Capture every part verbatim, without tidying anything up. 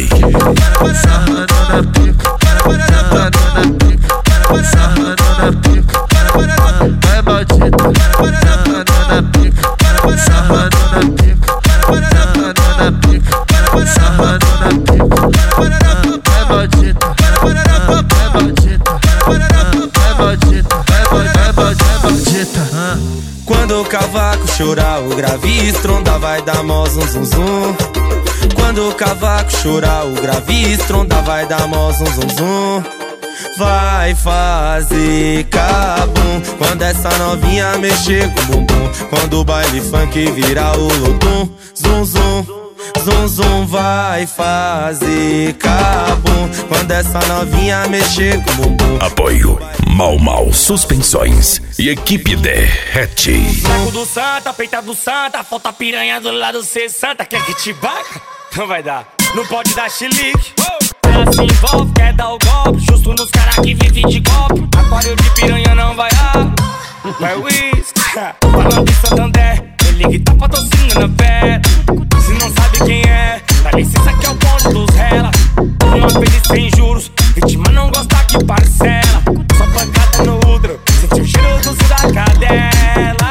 sarrando na pica, sentando na pica, sarrando na pica. Vai maldita, sentando na pica, sarrando na pica, sentando na pica, sarrando na pica. Vai maldita, vai maldita, vai maldita, vai maldita. Quando o cavaco chorar, o grave estronda, vai dar mó zum zum zum. Quando o cavaco chorar, o grave estronda, vai dar mó zum zum zum. Vai fazer cabum quando essa novinha mexer com o bumbum. Quando o baile funk virar o lodum, zum zum, zum zum. Vai fazer cabum quando essa novinha mexer com o bumbum. Apoio Mau Mau Suspensões e equipe Derrete. Saco do Santa, peita do Santa, falta piranha do lado cê Santa. Quer que te baca? Não vai dar, não pode dar chilique. Ela se envolve, quer dar o golpe, justo nos caras que vivem de golpe. Aquário de piranha não vai dar, vai whisky. Falando de Santander, ele que tá patrocinando a pé. Se não sabe quem é, dá licença que é o bonde dos rela. Uma vez sem juros, vítima não gosta que parcela. Só pancada no útero, sentiu o cheiro do da cadela.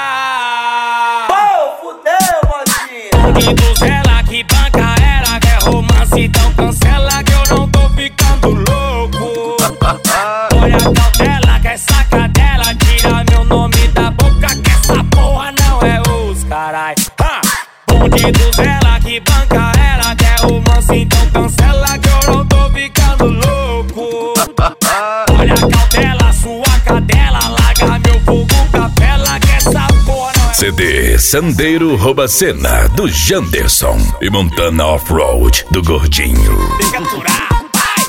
Pô, fudeu, mocinha. Bonde dos rela que banca ela, quer romance, então cancela que eu não tô ficando louco. Olha a cautela, que essa cadela tira meu nome da boca, que essa porra não é os carai. Ha! Bonde dos rela que banca ela, quer romance, então cancela que eu não tô ficando louco. Olha a cautela, sua cadela, larga meu fogo, capela, que essa porra não é. C D Sandeiro rouba cena do Janderson e Montana Off-Road do Gordinho. Tem que aturar, vai!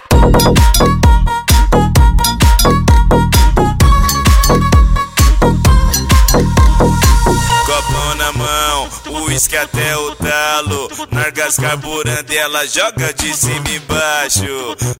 Copão na mão, uísque até o talo. Nargas carburando, ela joga de cima e embaixo.